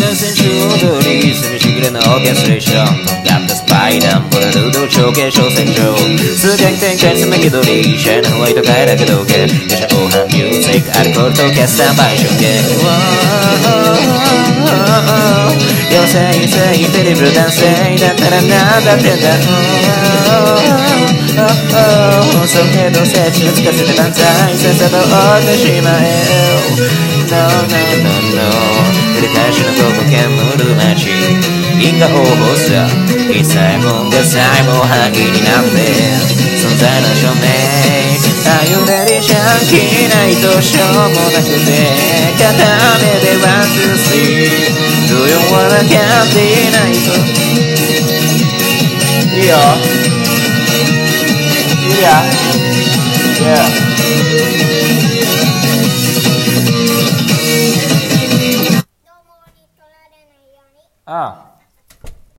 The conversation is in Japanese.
電線中通り住みしぐれのオーケストレーションとんがったスパイダーボルルード長径小線上数学展開すめ気取りシェーのホワイト快楽道芸夜車後半ミュージックアルコールとキャスターバイションゲ妖精性テレビ男性だったらなんだってんだそうけど聖地をつかせて万歳さっさと追ってしまえ No no no no 繰り返しのここ煙る街因果応報さ一切もが才も範囲になって存在の証明あゆれりしゃんきないとしょうもなくて片目でワンツースリーどうよわなきゃっていないといいよいいや Yeah Ah